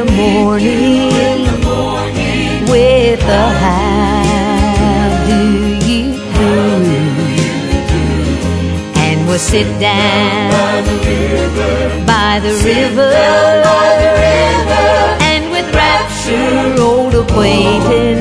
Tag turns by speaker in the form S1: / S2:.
S1: the morning with a how do you do, and we'll sit down by the river, and with rapture old acquaintance